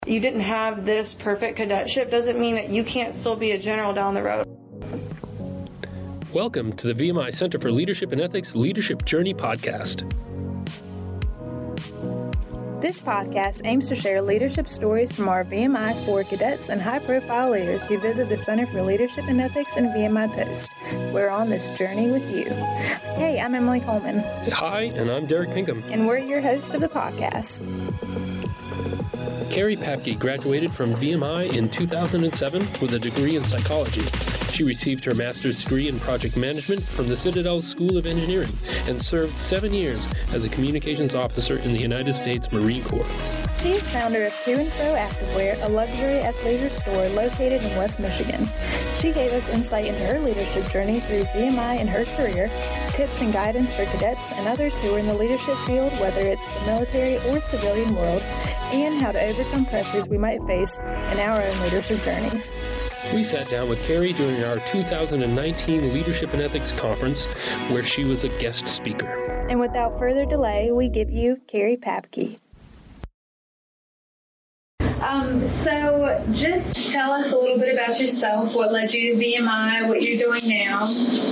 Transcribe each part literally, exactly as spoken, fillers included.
You didn't have this perfect cadetship doesn't mean that you can't still be a general down the road. Welcome to the V M I Center for Leadership and Ethics Leadership Journey podcast. This podcast aims to share leadership stories from our V M I Corps cadets and high-profile leaders who visit the Center for Leadership and Ethics in V M I Post. We're on this journey with you. Hey, I'm Emily Coleman. Hi, and I'm Derek Pinkham. And we're your hosts of the podcast. Carrie Papke graduated from V M I in two thousand seven with a degree in psychology. She received her master's degree in project management from the Citadel School of Engineering and served seven years as a communications officer in the United States Marine Corps. She is founder of To and Fro Activewear, a luxury athleisure store located in West Michigan. She gave us insight into her leadership journey through V M I and her career, tips and guidance for cadets and others who are in the leadership field, whether it's the military or civilian world, and how to overcome pressures we might face in our own leadership journeys. We sat down with Carrie during our two thousand nineteen Leadership and Ethics Conference, where she was a guest speaker. And without further delay, we give you Carrie Papke. Um, so just tell us a little bit about yourself, what led you to V M I, what you're doing now.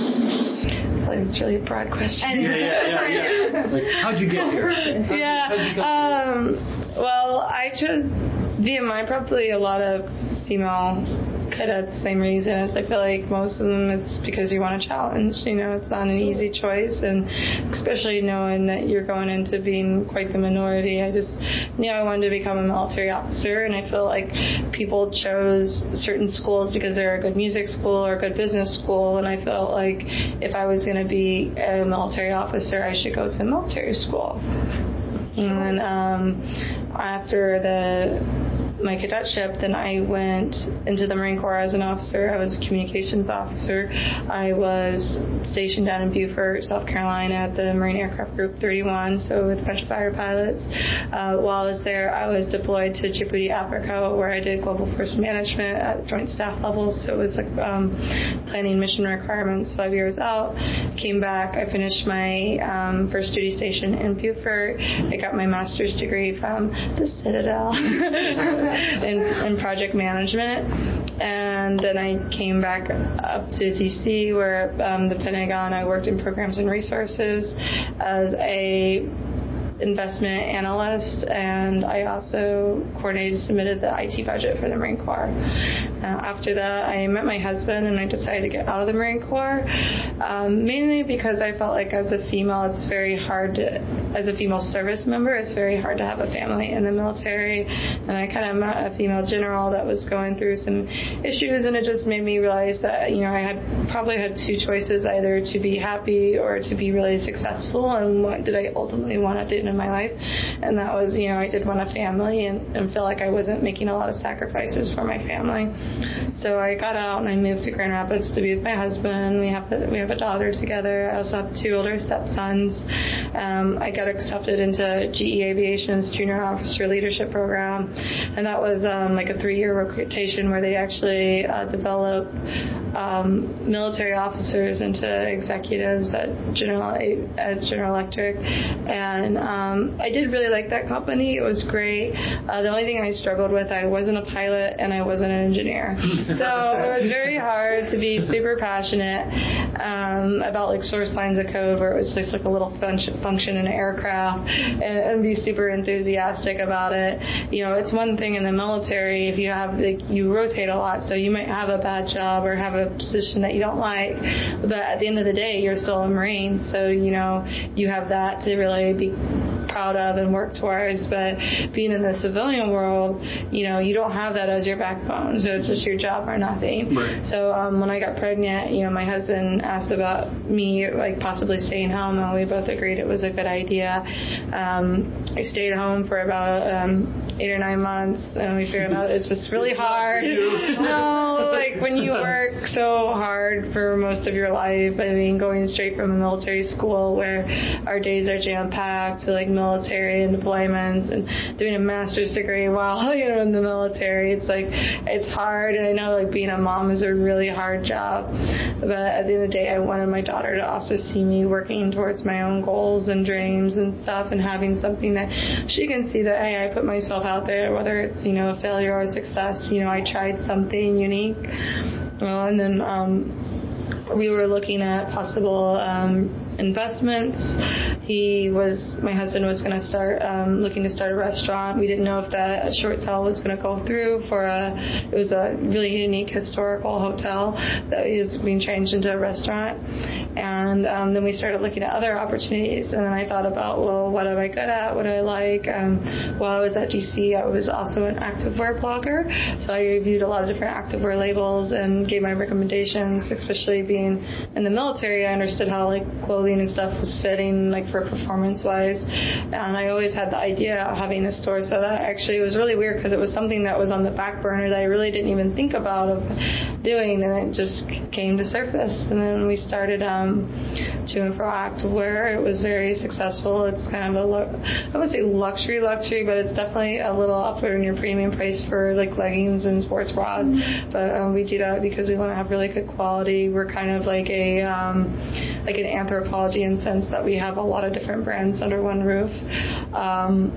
I think it's really a broad question. Yeah, yeah, yeah, yeah. Like, how'd you get here? How'd yeah. You, how'd you um, well, I chose V M I, probably a lot of female cadets, same reason. As I feel like most of them, it's because you want a challenge. You know, it's not an easy choice, and especially knowing that you're going into being quite the minority. I just knew I wanted to become a military officer, and I feel like people chose certain schools because they're a good music school or a good business school, and I felt like if I was going to be a military officer, I should go to military school. And um, after the my cadetship, then I went into the Marine Corps as an officer. I was a communications officer. I was stationed down in Beaufort, South Carolina at the Marine Aircraft Group thirty-one, so with French fighter pilots. Uh, while I was there, I was deployed to Djibouti, Africa, where I did global force management at joint staff levels, so it was like um, planning mission requirements five years out. Came back, I finished my um, first duty station in Beaufort. I got my master's degree from the Citadel. In, in project management, and then I came back up to D C where um, the Pentagon. I worked in programs and resources as a investment analyst, and I also coordinated, submitted the I T budget for the Marine Corps. Uh, after that, I met my husband, and I decided to get out of the Marine Corps, um, mainly because I felt like as a female, it's very hard to, as a female service member, it's very hard to have a family in the military, and I kind of met a female general that was going through some issues, and it just made me realize that, you know, I had probably had two choices, either to be happy or to be really successful, and what did I ultimately want to do in my life. And that was, you know, I did want a family and, and feel like I wasn't making a lot of sacrifices for my family. So I got out and I moved to Grand Rapids to be with my husband. We have a, we have a daughter together. I also have two older stepsons. Um, I got accepted into G E Aviation's Junior Officer Leadership Program, and that was um, like a three-year rotation where they actually uh, develop um, military officers into executives at General at General Electric, and um, I did really like that company. It was great. Uh, the only thing I struggled with, I wasn't a pilot and I wasn't an engineer, so it was very hard to be super passionate um, about like source lines of code where it was just like a little function, function in an aircraft, and, and be super enthusiastic about it. You know, it's one thing in the military if you have like you rotate a lot, so you might have a bad job or have a position that you don't like, but at the end of the day, you're still a Marine, so you know you have that to really be proud of and work towards. But being in the civilian world, you know, you don't have that as your backbone, so it's just your job or nothing. Right. So um, when I got pregnant, you know, my husband asked about me like possibly staying home, and we both agreed it was a good idea. Um, I stayed home for about um, eight or nine months, and we figured out it's just really hard. No, like when you work so hard for most of your life, I mean, going straight from a military school where our days are jam-packed to like military and deployments and doing a master's degree while, you know, in the military. It's like, it's hard, and I know like being a mom is a really hard job, but at the end of the day, I wanted my daughter to also see me working towards my own goals and dreams and stuff, and having something that she can see that, hey, I put myself out there, whether it's, you know, a failure or a success, you know, I tried something unique. Well, and then um, we were looking at possible um, investments. He was, my husband was going to start, um, looking to start a restaurant. We didn't know if that short sale was going to go through for a, it was a really unique historical hotel that is being changed into a restaurant. And um, then we started looking at other opportunities. And then I thought about, well, what am I good at? What do I like? Um, while I was at D C, I was also an activewear blogger. So I reviewed a lot of different activewear labels and gave my recommendations, especially being in the military. I understood how like clothing and stuff was fitting, like for performance wise, and I always had the idea of having a store. So that actually was really weird, because it was something that was on the back burner that I really didn't even think about of doing, and it just came to surface. And then we started um, To and Fro Activewear. It was very successful. It's kind of a lo- I would say luxury luxury, but it's definitely a little up in your premium price for like leggings and sports bras. Mm-hmm. But um, we do that because we want to have really good quality. We're kind of like a um, like an anthropology in the sense that we have a lot of different brands under one roof. Um,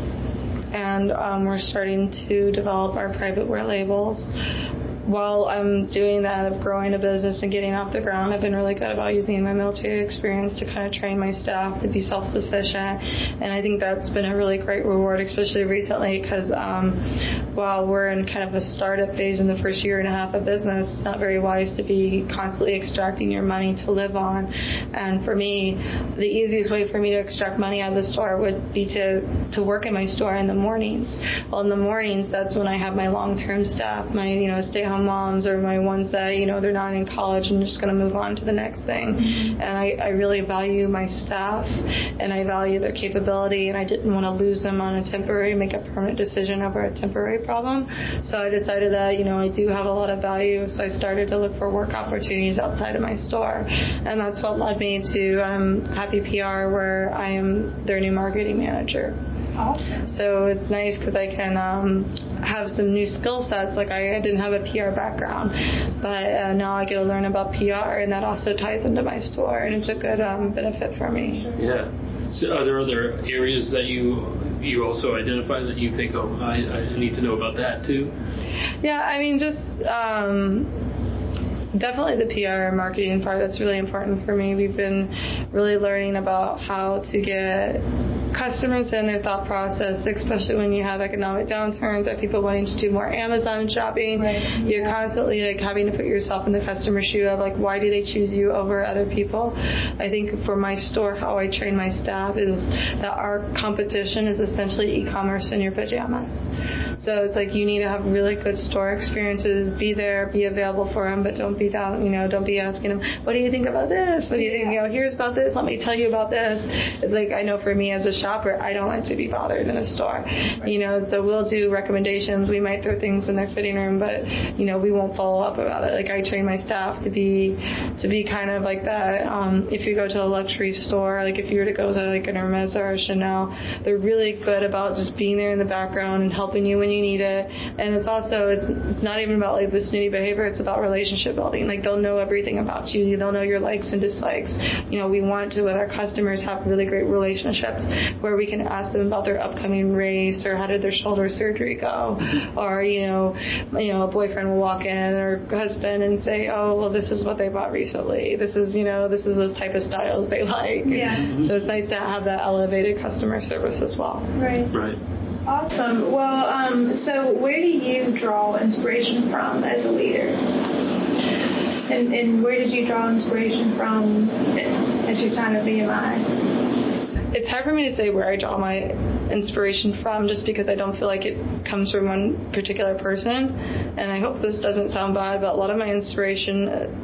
and um, we're starting to develop our private wear labels. While I'm doing that of growing a business and getting off the ground, I've been really good about using my military experience to kind of train my staff to be self-sufficient. And I think that's been a really great reward, especially recently, because um, while we're in kind of a startup phase in the first year and a half of business, it's not very wise to be constantly extracting your money to live on. And for me, the easiest way for me to extract money out of the store would be to, to work in my store in the mornings. Well, in the mornings, that's when I have my long-term staff, my, you know, stay-home moms, or my ones that, you know, they're not in college and just going to move on to the next thing. Mm-hmm. And I, I really value my staff, and I value their capability, and I didn't want to lose them on a temporary, make a permanent decision over a temporary problem. So I decided that, you know, I do have a lot of value, so I started to look for work opportunities outside of my store. And that's what led me to um, Happy P R, where I am their new marketing manager. Awesome. So it's nice because I can um, have some new skill sets. Like I, I didn't have a P R background, but uh, now I get to learn about P R, and that also ties into my store, and it's a good um, benefit for me. Yeah. So are there other areas that you you also identify that you think, oh, I, I need to know about that too? Yeah, I mean, just um, definitely the P R and marketing part. That's really important for me. We've been really learning about how to get customers and their thought process, especially when you have economic downturns, or people wanting to do more Amazon shopping. Right. You're yeah. constantly like having to put yourself in the customer's shoe of like, why do they choose you over other people? I think for my store, how I train my staff is that our competition is essentially e-commerce in your pajamas. So it's like you need to have really good store experiences, be there, be available for them, but don't be down, you know, don't be asking them, what do you think about this? What do you think? You know, here's about this. Let me tell you about this. It's like, I know for me as a shopper, I don't like to be bothered in a store. Right. You know, so we'll do recommendations. We might throw things in their fitting room, but you know, we won't follow up about it. Like I train my staff to be to be kind of like that. Um, if you go to a luxury store, like if you were to go to like an Hermes or a Chanel, they're really good about just being there in the background and helping you when you need it. And it's also it's, it's not even about like the snooty behavior. It's about relationship building. Like they'll know everything about you. They'll know your likes and dislikes. You know, we want to with our customers have really great relationships where we can ask them about their upcoming race, or how did their shoulder surgery go, or you know, you know, a boyfriend will walk in, or husband, and say, oh, well, this is what they bought recently. This is, you know, this is the type of styles they like. Yeah. So it's nice to have that elevated customer service as well. Right. Right. Awesome. Well, um, so where do you draw inspiration from as a leader? And, and where did you draw inspiration from at your time at V M I? It's hard for me to say where I draw my inspiration from, just because I don't feel like it comes from one particular person. And I hope this doesn't sound bad, but a lot of my inspiration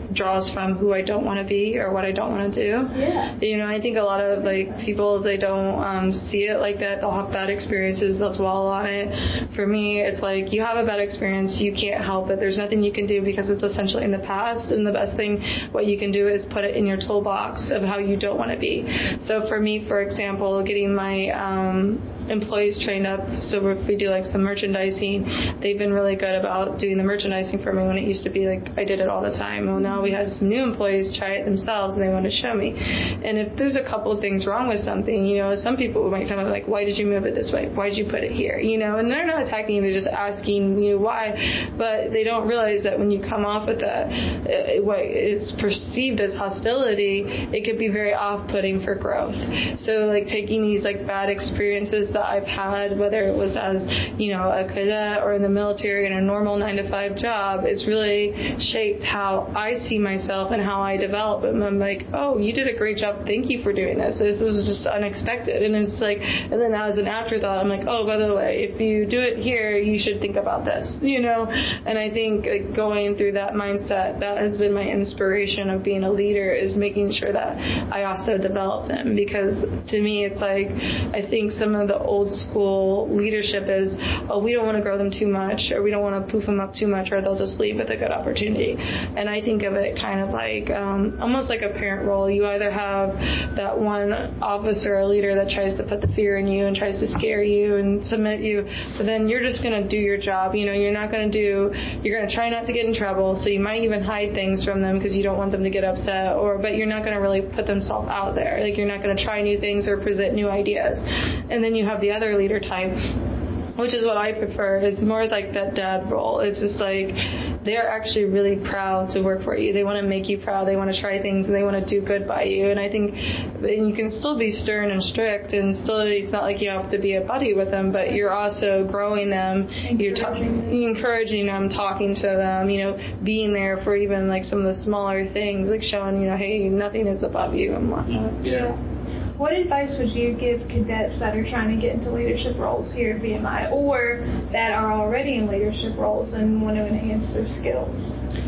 draws from who I don't want to be or what I don't want to do. Yeah. You know, I think a lot of like people, they don't um, see it like that. They'll have bad experiences, they'll dwell on it. For me, it's like you have a bad experience, you can't help it. There's nothing you can do because it's essentially in the past, and the best thing what you can do is put it in your toolbox of how you don't want to be. So for me, for example, getting my um, employees trained up, so if we do like some merchandising, they've been really good about doing the merchandising for me when it used to be like I did it all the time. Well, now we had some new employees try it themselves and they want to show me. And if there's a couple of things wrong with something, you know, some people might come up like, why did you move it this way? Why did you put it here? You know, and they're not attacking you, they're just asking you why, but they don't realize that when you come off with that, uh, what is perceived as hostility, it could be very off-putting for growth. So like taking these like bad experiences that I've had, whether it was as, you know, a cadet or in the military in a normal nine to five job, it's really shaped how I see myself and how I develop. And I'm like, oh, you did a great job. Thank you for doing this. This was just unexpected. And it's like, and then as an afterthought, I'm like, oh, by the way, if you do it here, you should think about this, you know? And I think like, going through that mindset, that has been my inspiration of being a leader, is making sure that I also develop them. Because to me, it's like, I think some of the old school leadership is, oh, we don't want to grow them too much, or we don't want to poof them up too much, or they'll just leave with a good opportunity. And I think of it kind of like, um, almost like a parent role. You either have that one officer or leader that tries to put the fear in you and tries to scare you and submit you, but then you're just going to do your job. You know, you're not going to do, you're going to try not to get in trouble, so you might even hide things from them because you don't want them to get upset, or, but you're not going to really put themselves out there. Like, you're not going to try new things or present new ideas. And then you have the other leader type, which is what I prefer. It's more like that dad role. It's just like they're actually really proud to work for you. They want to make you proud. They want to try things and they want to do good by you. And I think and you can still be stern and strict, and still it's not like you have to be a buddy with them, but you're also growing them. You're ta- encouraging them, talking to them, you know, being there for even like some of the smaller things, like showing, you know, hey, nothing is above you and whatnot. Yeah. What advice would you give cadets that are trying to get into leadership roles here at V M I, or that are already in leadership roles and want to enhance their skills?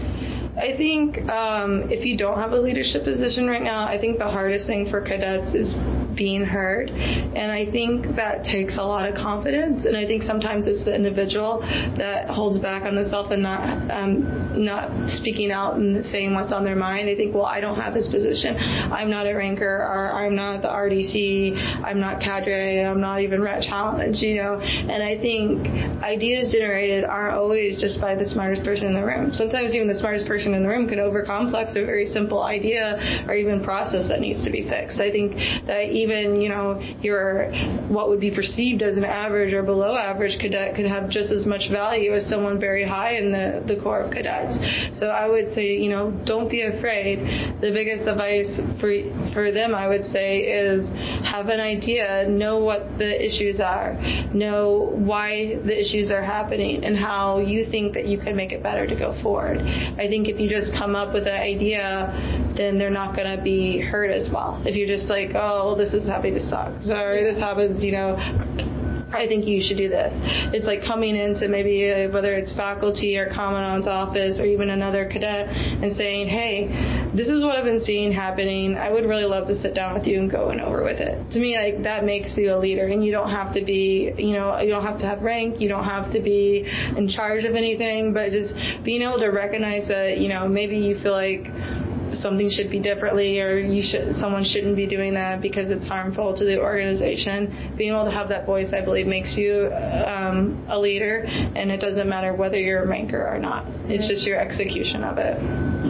I think um, if you don't have a leadership position right now, I think the hardest thing for cadets is being heard. And I think that takes a lot of confidence. And I think sometimes it's the individual that holds back on themselves and not um, not speaking out and saying what's on their mind. They think, well, I don't have this position. I'm not a ranker, or I'm not the R D C. I'm not cadre. I'm not even Ret Challenge, you know. And I think ideas generated aren't always just by the smartest person in the room. Sometimes even the smartest person in the room can overcomplex a very simple idea or even process that needs to be fixed. I think that even, you know, your what would be perceived as an average or below average cadet could have just as much value as someone very high in the, the Corps of Cadets. So I would say, you know, don't be afraid. The biggest advice for for them, I would say, is have an idea, know what the issues are, know why the issues are happening, and how you think that you can make it better to go forward. I think if you just come up with an idea, then they're not going to be heard as well. If you're just like, oh, well, this is happening, this sucks, or this happens, you know, I think you should do this. It's like coming into maybe uh, whether it's faculty or commandant's office or even another cadet and saying, hey, this is what I've been seeing happening. I would really love to sit down with you and go and over with it. To me, like, that makes you a leader, and you don't have to be, you know, you don't have to have rank, you don't have to be in charge of anything, but just being able to recognize that, you know, maybe you feel like something should be differently, or you should someone shouldn't be doing that because it's harmful to the organization. Being able to have that voice, I believe, makes you um, a leader, and it doesn't matter whether you're a ranker or not. It's just your execution of it.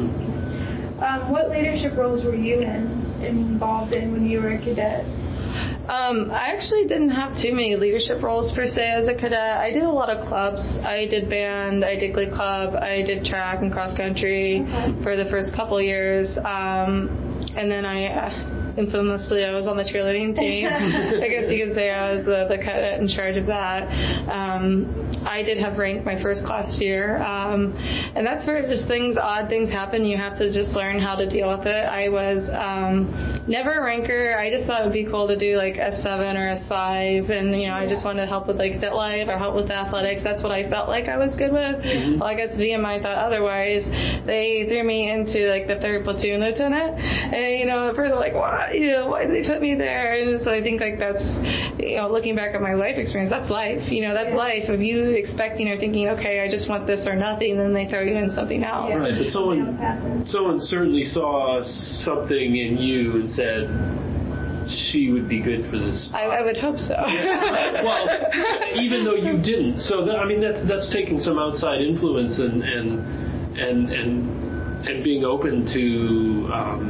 Um, what leadership roles were you in, involved in when you were a cadet? Um, I actually didn't have too many leadership roles per se as a cadet. I did a lot of clubs. I did band, I did glee club, I did track and cross country okay. for the first couple years. Um, and then I, uh, infamously, I was on the cheerleading team. I guess you could say I was the, the cadet in charge of that. Um, I did have rank my first class year. Um, and that's where just things, odd things happen. You have to just learn how to deal with it. I was um, never a ranker. I just thought it would be cool to do like S seven or S five. And, you know, I just wanted to help with like fit life or help with athletics. That's what I felt like I was good with. Mm-hmm. Well, I guess V M I thought otherwise. They threw me into like the third platoon lieutenant. And, you know, at first I'm like, why, you know, why did they put me there? And so I think like that's, you know, looking back at my life experience, that's life. You know, that's yeah. life. If you expecting or thinking, okay, I just want this or nothing, then they throw you in something else. Yeah. Right, but someone, someone certainly saw something in you and said, she would be good for this. I, I would hope so. Yeah. Well, even though you didn't, so that, I mean that's that's taking some outside influence and and and and, and being open to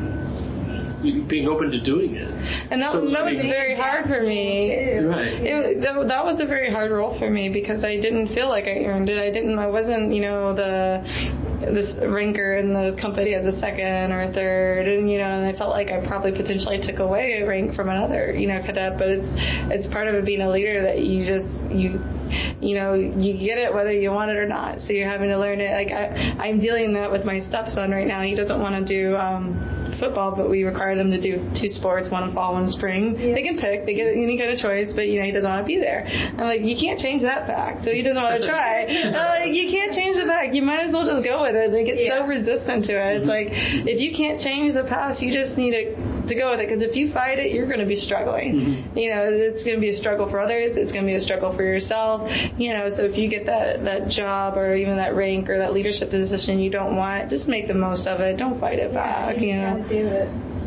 um, being open to doing it. And that, so, that I was mean, very hard for me. Right. It, that, that was a very hard role for me because I didn't feel like I earned it. I didn't. I wasn't, you know, the this ranker in the company as a second or third, and you know, and I felt like I probably potentially took away a rank from another, you know, cadet. But it's it's part of it being a leader that you just you. You know, you get it whether you want it or not. So you're having to learn it. Like I, I'm dealing that with my stepson right now. He doesn't want to do um, football, but we require them to do two sports, one in fall, one in spring. Yeah. They can pick. They get any kind of choice, but you know, he doesn't want to be there. I'm like, you can't change that fact. So he doesn't want to try. I'm like, you can't change the fact. You might as well just go with it. They get yeah. so resistant to it. It's like if you can't change the past, you just need to to go with it. Because if you fight it, you're going to be struggling. Mm-hmm. You know, it's going to be a struggle for others. It's going to be a struggle for yourself. You know, so if you get that, that job or even that rank or that leadership position you don't want, just make the most of it. Don't fight it back, you know. Do it.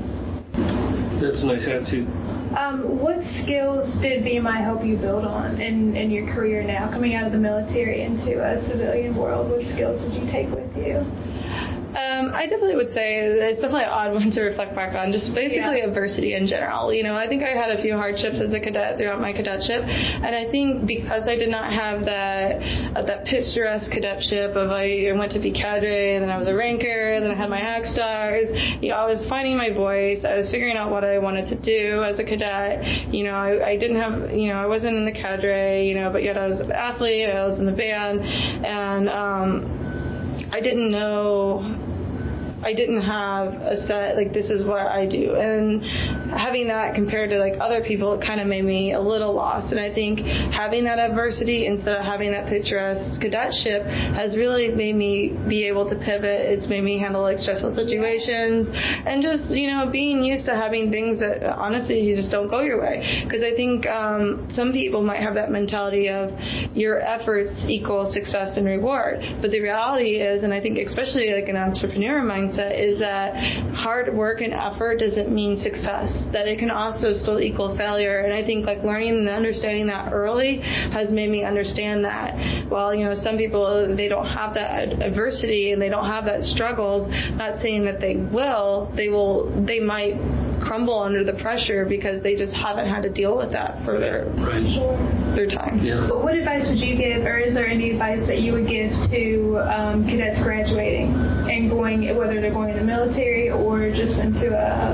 That's a nice attitude. Um, what skills did V M I help you build on in, in your career now, coming out of the military into a civilian world? What skills did you take with you? Um, I definitely would say it's definitely an odd one to reflect back on, just basically yeah. adversity in general. You know, I think I had a few hardships as a cadet throughout my cadetship, and I think because I did not have that uh, that picturesque cadetship of I went to be cadre, and then I was a ranker, and then I had my Hack Stars. You know, I was finding my voice. I was figuring out what I wanted to do as a cadet. You know, I, I didn't have, you know, I wasn't in the cadre, you know, but yet I was an athlete, I was in the band, and um, I didn't know... I didn't have a set, like, this is what I do. And having that compared to, like, other people, it kind of made me a little lost. And I think having that adversity instead of having that picturesque cadetship has really made me be able to pivot. It's made me handle, like, stressful situations. And just, you know, being used to having things that, honestly, you just don't go your way. Because I think um, some people might have that mentality of your efforts equal success and reward. But the reality is, and I think especially, like, an entrepreneur mindset, is that hard work and effort doesn't mean success, that it can also still equal failure. And I think like learning and understanding that early has made me understand that. While, you know, some people, they don't have that adversity and they don't have that struggles, not saying that they will, they will, they might crumble under the pressure because they just haven't had to deal with that for their, right. their time. Yeah. So what advice would you give, or is there any advice that you would give to um, cadets graduating and going, whether they're going to the military or just into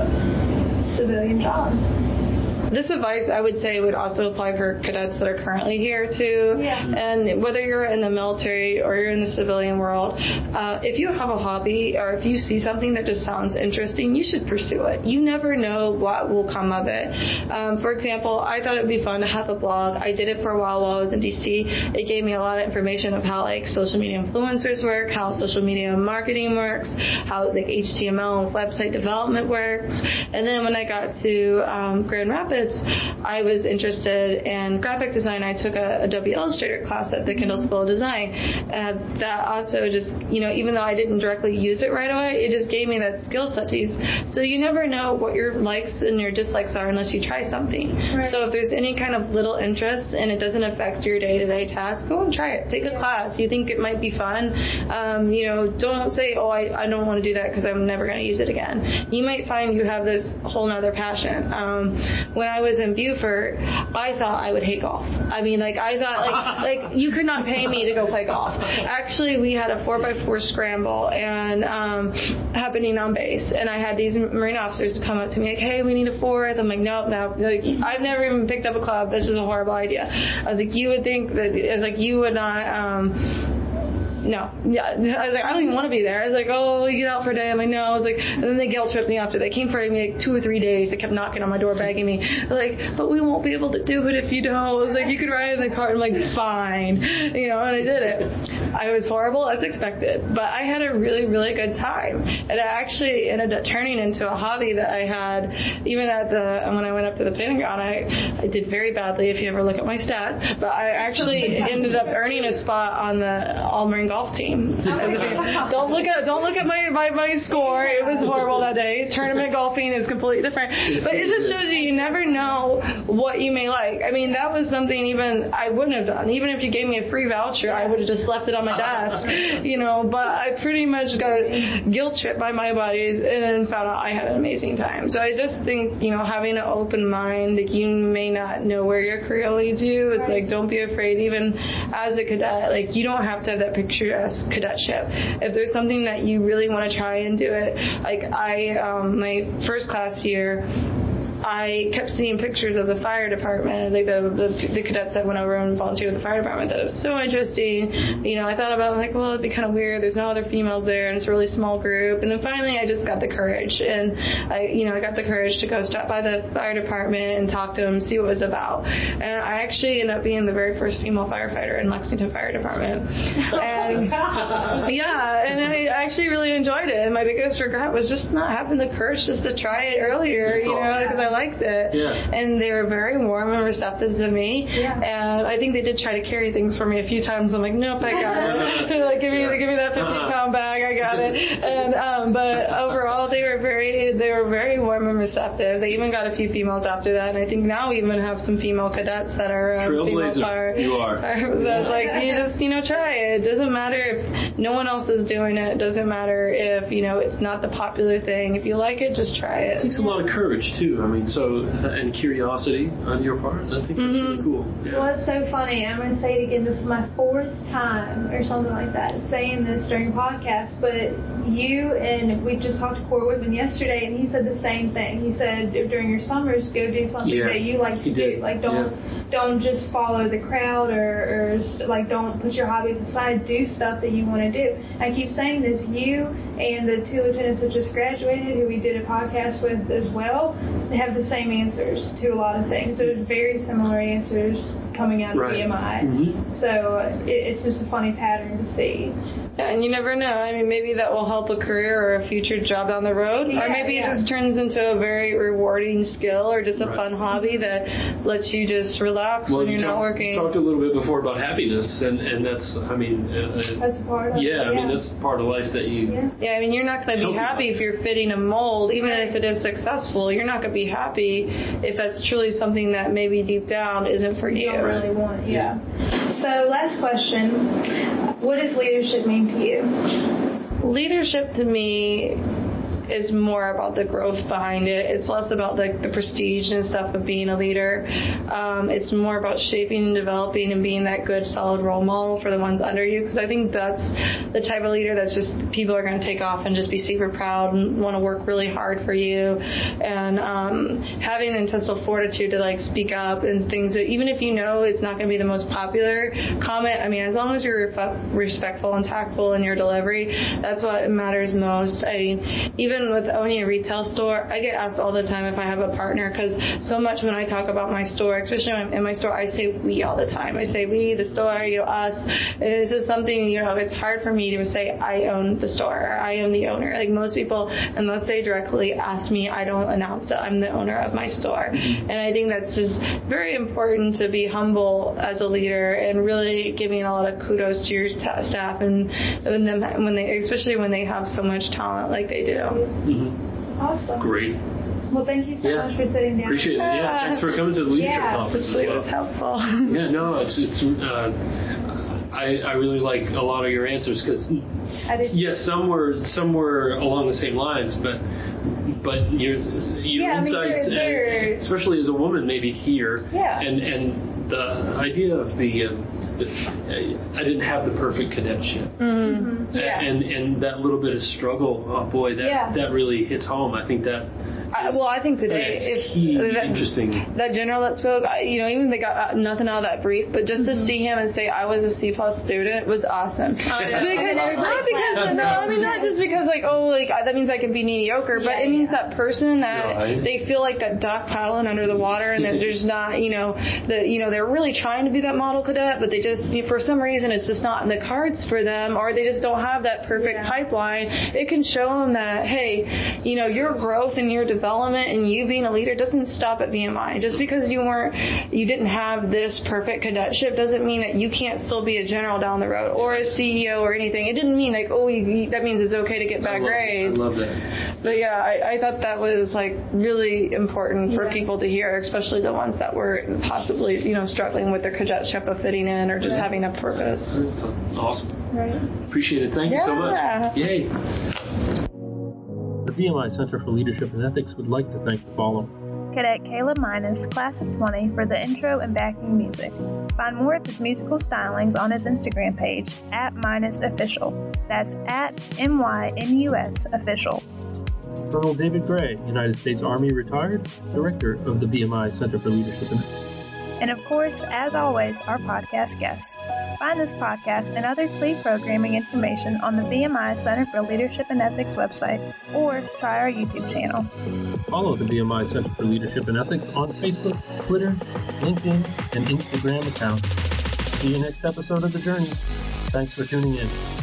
a civilian job? This advice, I would say, would also apply for cadets that are currently here, too. Yeah. And whether you're in the military or you're in the civilian world, uh, if you have a hobby or if you see something that just sounds interesting, you should pursue it. You never know what will come of it. Um, for example, I thought it would be fun to have a blog. I did it for a while while I was in D C. It gave me a lot of information of how, like, social media influencers work, how social media marketing works, how, like, H T M L and website development works. And then when I got to um, Grand Rapids, I was interested in graphic design. I took a Adobe Illustrator class at the Kendall School of Design. Uh, that also just, you know, even though I didn't directly use it right away, it just gave me that skill set to use. So you never know what your likes and your dislikes are unless you try something. Right. So if there's any kind of little interest and it doesn't affect your day-to-day task, go and try it. Take a class. You think it might be fun. Um, you know, don't say, oh, I, I don't want to do that because I'm never going to use it again. You might find you have this whole nother passion. Um, when I was in Beaufort, I thought I would hate golf. I mean, like, I thought, like, like you could not pay me to go play golf. Actually, we had a four by four scramble and um, happening on base, and I had these Marine officers come up to me like, hey, we need a fourth. I'm like, nope, no. Like, I've never even picked up a club. This is a horrible idea. I was like, you would think that, I was like, you would not, um, no. Yeah. I was like, I don't even want to be there. I was like, oh, we get out for a day. I'm like, no. I was like, and then they guilt tripped me after. They came for me like two or three days. They kept knocking on my door, begging me. They're like, but we won't be able to do it if you don't. I was like, you could ride in the car. I'm like, fine. You know, and I did it. I was horrible as expected, but I had a really, really good time. And it actually ended up turning into a hobby that I had, even at the, when I went up to the Pentagon, I, I did very badly if you ever look at my stats, but I actually ended up earning a spot on the All-Marine golf team. don't look at don't look at my, my, my score. It was horrible that day. Tournament golfing is completely different. But it just shows you you never know what you may like. I mean, that was something even I wouldn't have done. Even if you gave me a free voucher, I would have just left it on my desk. You know, but I pretty much got guilt tripped by my buddies and then found out I had an amazing time. So I just think, you know, having an open mind, like, you may not know where your career leads you. It's like, don't be afraid. Even as a cadet, like, you don't have to have that picture as cadetship. If there's something that you really want to try and do it, like I, um, my first class year, I kept seeing pictures of the fire department, like the, the the cadets that went over and volunteered with the fire department. That was so interesting. You know, I thought about it, like, well, it'd be kind of weird. There's no other females there, and it's a really small group. And then finally, I just got the courage, and I, you know, I got the courage to go stop by the fire department and talk to them, see what it was about. And I actually ended up being the very first female firefighter in Lexington Fire Department. And yeah, and I actually really enjoyed it. And my biggest regret was just not having the courage just to try it earlier. That's you know, because I liked it. Yeah. And they were very warm and receptive to me. Yeah. And I think they did try to carry things for me a few times. I'm like, nope, I got it. They're like, give me, give me that fifty pound bag. I got it. And um, but overall, they were very, they were very warm and receptive. They even got a few females after that. And I think now we even have some female cadets that are um, female fire. You are. That's like, you just, you know, try it. It doesn't matter if no one else is doing it. It doesn't matter if, you know, it's not the popular thing. If you like it, just try it. It takes a lot of courage too. I mean, so and curiosity on your part. I think that's mm-hmm. really cool. Yeah. Well, it's so funny. I'm going to say it again. This is my fourth time or something like that saying this during podcasts. But you and we just talked to Corey Whitman yesterday, and he said the same thing. He said during your summers, go do something yeah. that you like to he do. Did. Like don't yeah. don't just follow the crowd or, or like don't put your hobbies aside. Do stuff that you want to do. I keep saying this. You and the two lieutenants that just graduated, who we did a podcast with as well, they have the same answers to a lot of things. There's very similar answers coming out of right. B M I. Mm-hmm. So it, it's just a funny pattern to see. Yeah, and you never know. I mean, maybe that will help a career or a future job down the road. Yeah, or maybe yeah. it just turns into a very rewarding skill or just a right. fun hobby that lets you just relax well, when you're you talk, not working. You talked a little bit before about happiness, and, and that's, I mean... Uh, that's a part of yeah, it. I mean, that's part of life that you... Yeah, yeah I mean, you're not going to be happy if you're fitting a mold, even right. if it is successful. You're not going to be happy if that's truly something that maybe deep down isn't for you. You don't really want it, yeah. So, last question. What does leadership mean to you? Leadership to me is more about the growth behind it. It's less about the, the prestige and stuff of being a leader. Um, it's more about shaping and developing and being that good, solid role model for the ones under you. Because I think that's the type of leader that's just people are going to take off and just be super proud and want to work really hard for you. And um, having the intestinal fortitude to like speak up and things that even if you know it's not going to be the most popular comment, I mean, as long as you're respectful and tactful in your delivery, that's what matters most. I mean, even with owning a retail store, I get asked all the time if I have a partner because so much when I talk about my store, especially when I'm in my store, I say we all the time. I say we, the store, you know, us. And it's just something, you know, it's hard for me to say I own the store or I am the owner. Like most people, unless they directly ask me, I don't announce that I'm the owner of my store. And I think that's just very important to be humble as a leader and really giving a lot of kudos to your t- staff and when, them, when they, especially when they have so much talent like they do. Mm-hmm. Awesome. Great. Well, thank you so yeah. much for sitting down. Appreciate it. Yeah, thanks for coming to the leadership yeah. conference as well. It's helpful. Yeah, no, it's it's. Uh, I I really like a lot of your answers because yes, some were some were along the same lines, but but your your Yeah, I mean, insights, they're- they're- and, especially as a woman, maybe here, Yeah. and and the idea of the, um, the uh, I didn't have the perfect cadetship, Mm-hmm. Yeah. and and that little bit of struggle. Oh boy, that Yeah. that really hits home. I think that. I, well, I think today, It's if key, that, interesting. that general that spoke, I, you know, even they got uh, nothing out of that brief, but just Mm-hmm. to see him and say I was a C plus student was awesome. Oh, Because, not because, no, I mean not just because like oh like I, that means I can be mediocre, but Yeah, it means yeah. that person that Right. they feel like that duck paddling under the water, and that there's not, you know, the you know they're really trying to be that model cadet, but they just for some reason it's just not in the cards for them, or they just don't have that perfect Yeah. pipeline. It can show them that hey, you know, your growth and your development and you being a leader doesn't stop at V M I. Just because you weren't, you didn't have this perfect cadetship doesn't mean that you can't still be a general down the road or a C E O or anything. It didn't mean like, oh, you, you, that means it's okay to get I bad love, grades. I love that. But yeah, I, I thought that was like really important for Yeah. people to hear, especially the ones that were possibly, you know, struggling with their cadetship of fitting in or just having a purpose. Awesome. Right. Appreciate it. Thank you so Yeah. much. Yay. The V M I Center for Leadership and Ethics would like to thank the following. Cadet Caleb Minus, class of twenty, for the intro and backing music. Find more of his musical stylings on his Instagram page, at Minus Official. That's at M Y N U S Official. Colonel David Gray, United States Army retired, Director of the V M I Center for Leadership and Ethics. And of course, as always, our podcast guests. Find this podcast and other C L E programming information on the V M I Center for Leadership and Ethics website, or try our YouTube channel. Follow the V M I Center for Leadership and Ethics on Facebook, Twitter, LinkedIn, and Instagram accounts. See you next episode of The Journey. Thanks for tuning in.